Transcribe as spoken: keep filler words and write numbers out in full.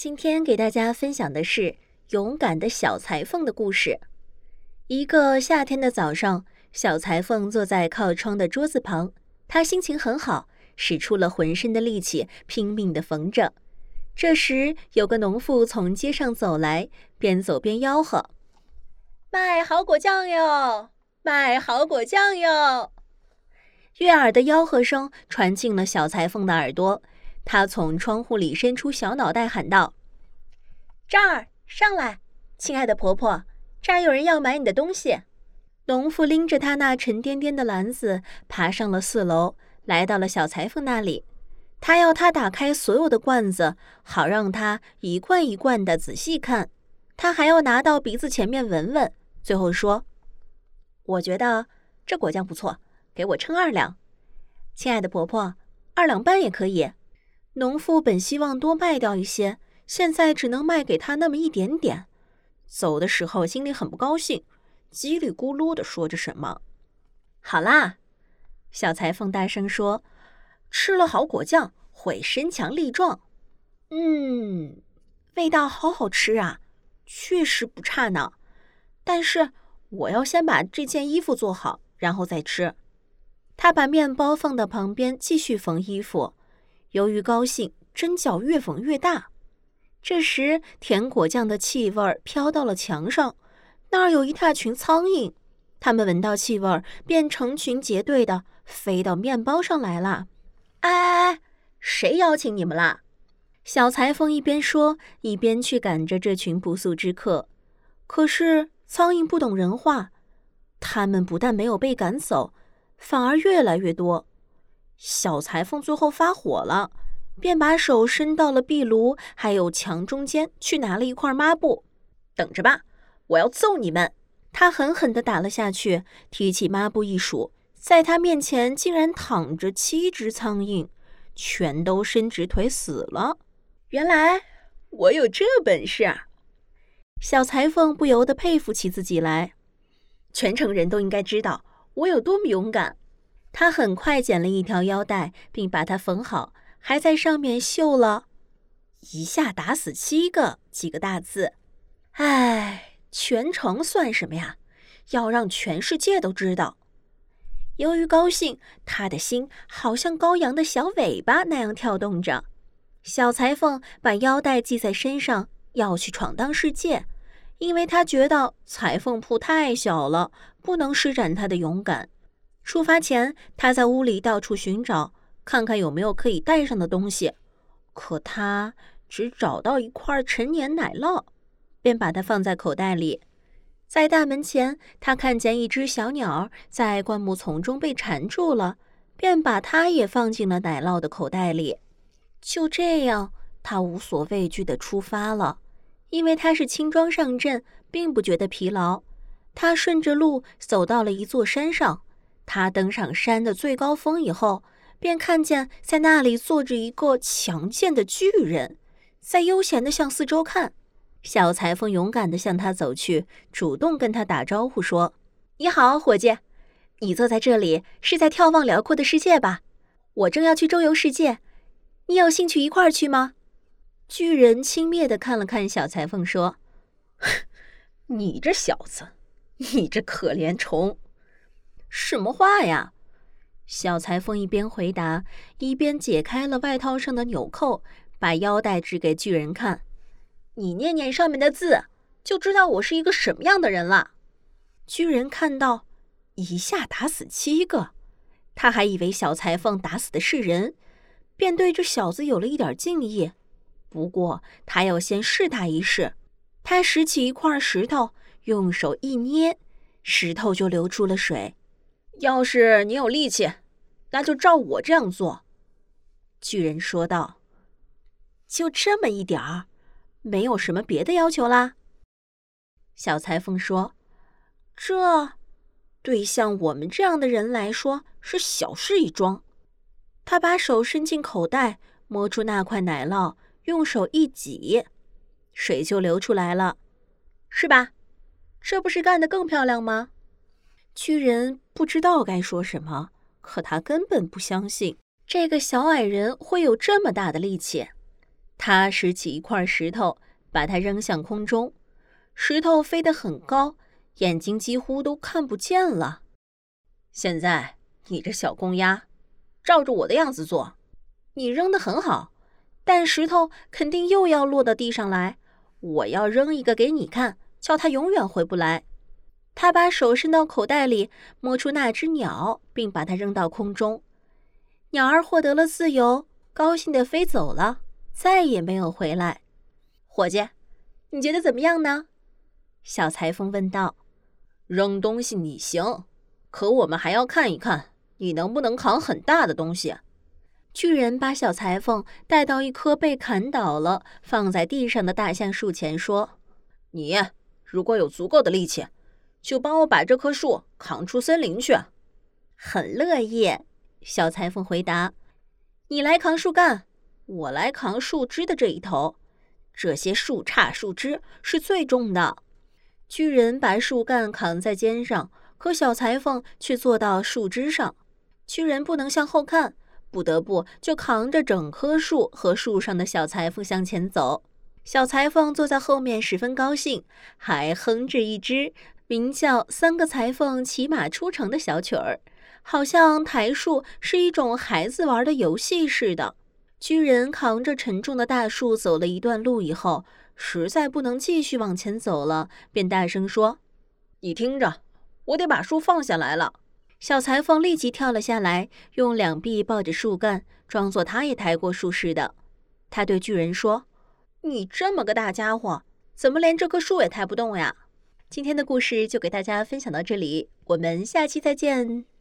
今天给大家分享的是勇敢的小裁缝的故事。一个夏天的早上，小裁缝坐在靠窗的桌子旁，他心情很好，使出了浑身的力气，拼命地缝着。这时，有个农妇从街上走来，边走边吆喝：“卖好果酱哟，卖好果酱哟！”悦耳的吆喝声传进了小裁缝的耳朵，他从窗户里伸出小脑袋喊道：“这儿，上来，亲爱的婆婆，这儿有人要买你的东西。”农妇拎着她那沉甸甸的篮子，爬上了四楼，来到了小裁缝那里。他要他打开所有的罐子，好让他一罐一罐的仔细看。他还要拿到鼻子前面闻闻，最后说：“我觉得这果酱不错，给我称二两。”“亲爱的婆婆，二两半也可以。”农妇本希望多卖掉一些，现在只能卖给他那么一点点。走的时候心里很不高兴，叽里咕噜地说着什么。“好啦！”小裁缝大声说，“吃了好果酱会身强力壮。”“嗯，味道好好吃啊，确实不差呢。但是我要先把这件衣服做好，然后再吃。”他把面包放到旁边，继续缝衣服。由于高兴，针脚越缝越大。这时，甜果酱的气味飘到了墙上，那儿有一大群苍蝇，它们闻到气味，便成群结队的飞到面包上来了。“哎哎哎，谁邀请你们啦？”小裁缝一边说，一边去赶着这群不速之客。可是苍蝇不懂人话，它们不但没有被赶走，反而越来越多。小裁缝最后发火了，便把手伸到了壁炉还有墙中间，去拿了一块抹布。“等着吧，我要揍你们！”他狠狠地打了下去，提起抹布一数，在他面前竟然躺着七只苍蝇，全都伸直腿死了。原来我有这本事啊！小裁缝不由得佩服起自己来。全城人都应该知道我有多么勇敢。他很快剪了一条腰带，并把它缝好，还在上面绣了“一下打死七个”几个大字。唉，全城算什么呀？要让全世界都知道。由于高兴，他的心好像羔羊的小尾巴那样跳动着。小裁缝把腰带系在身上，要去闯荡世界，因为他觉得裁缝铺太小了，不能施展他的勇敢。出发前，他在屋里到处寻找，看看有没有可以带上的东西。可他只找到一块陈年奶酪，便把它放在口袋里。在大门前，他看见一只小鸟在灌木丛中被缠住了，便把它也放进了奶酪的口袋里。就这样，他无所畏惧地出发了，因为他是轻装上阵，并不觉得疲劳。他顺着路走到了一座山上。他登上山的最高峰以后，便看见在那里坐着一个强健的巨人，在悠闲地向四周看。小裁缝勇敢地向他走去，主动跟他打招呼说：“你好，伙计，你坐在这里是在眺望辽阔的世界吧？我正要去周游世界，你有兴趣一块儿去吗？”巨人轻蔑地看了看小裁缝说：“你这小子，你这可怜虫！”“什么话呀？”小裁缝一边回答，一边解开了外套上的纽扣，把腰带指给巨人看。“你念念上面的字，就知道我是一个什么样的人了。”巨人看到一下打死七个，他还以为小裁缝打死的是人，便对这小子有了一点敬意。不过他要先试他一试。他拾起一块石头，用手一捏，石头就流出了水。“要是你有力气，那就照我这样做。”巨人说道。“就这么一点儿，没有什么别的要求啦？”小裁缝说。“这对像我们这样的人来说是小事一桩。”他把手伸进口袋，摸出那块奶酪，用手一挤，水就流出来了。“是吧？这不是干得更漂亮吗？”巨人不知道该说什么，可他根本不相信这个小矮人会有这么大的力气。 他拾起一块石头，把它扔向空中。石头飞得很高，眼睛几乎都看不见了。现在你这小公鸭，照着我的样子做。你扔得很好，但石头肯定又要落到地上来。我要扔一个给你看，叫它永远回不来。他把手伸到口袋里，摸出那只鸟，并把它扔到空中。鸟儿获得了自由，高兴地飞走了，再也没有回来。伙计，你觉得怎么样呢？小裁缝问道。扔东西你行，可我们还要看一看你能不能扛很大的东西。巨人把小裁缝带到一棵被砍倒了放在地上的大橡树前，说：你如果有足够的力气，就帮我把这棵树扛出森林去。很乐意，小裁缝回答。你来扛树干，我来扛树枝的这一头，这些树杈树枝是最重的。巨人把树干扛在肩上，可小裁缝却坐到树枝上。巨人不能向后看，不得不就扛着整棵树和树上的小裁缝向前走。小裁缝坐在后面十分高兴，还哼着一支名叫《三个裁缝骑马出城》的小曲儿，好像抬树是一种孩子玩的游戏似的。巨人扛着沉重的大树走了一段路以后，实在不能继续往前走了，便大声说：你听着，我得把树放下来了。小裁缝立即跳了下来，用两臂抱着树干，装作他也抬过树似的。他对巨人说：你这么个大家伙，怎么连这棵树也抬不动呀？今天的故事就给大家分享到这里，我们下期再见。